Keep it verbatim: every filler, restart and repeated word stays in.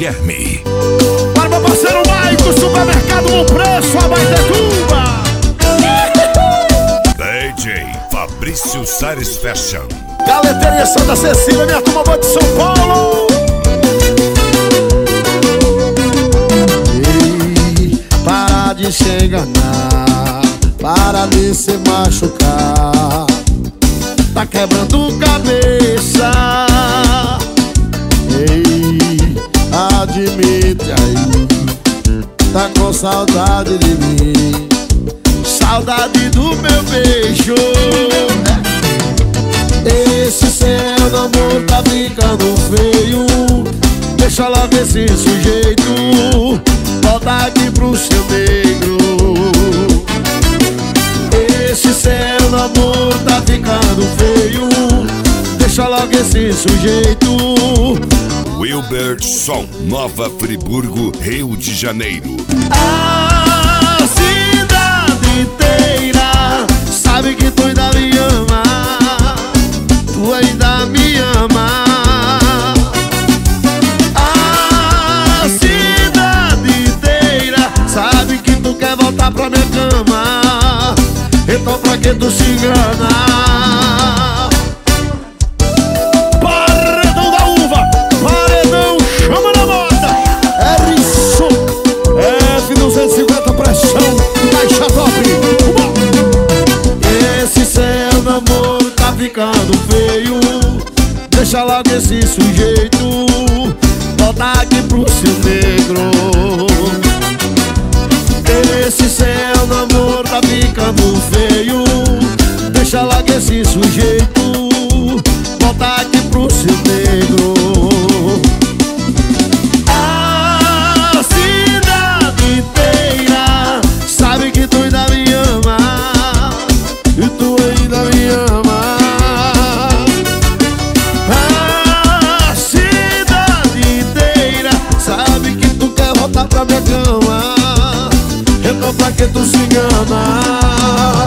Guilherme. Para meu parceiro Maico, supermercado Bom Preço, Abaetetuba. D J Fabrício Sares Fashion. Galeteria Santa Cecília, minha turma boa de São Paulo. Ei, para de se enganar, para de se machucar. Tá quebrando cabeça. Ei, admite aí, tá com saudade de mim, saudade do meu beijo. Esse seu namoro tá ficando feio, deixa logo esse sujeito, volta aqui pro seu negro. Esse seu namoro tá ficando feio, deixa logo esse sujeito. Wilberson, Nova Friburgo, Rio de Janeiro. A cidade inteira sabe que tu ainda me ama, tu ainda me ama. A cidade inteira sabe que tu quer voltar pra minha cama, então pra que tu se engana? Ficando feio, deixa logo esse sujeito, volta aqui pro seu negro. Esse seu namoro tá ficando feio, deixa logo esse sujeito, volta aqui pro seu negro. A cidade inteira sabe que tu ainda me ama, e tu ainda me ama. Pra minha cama, então pra que tu se engana?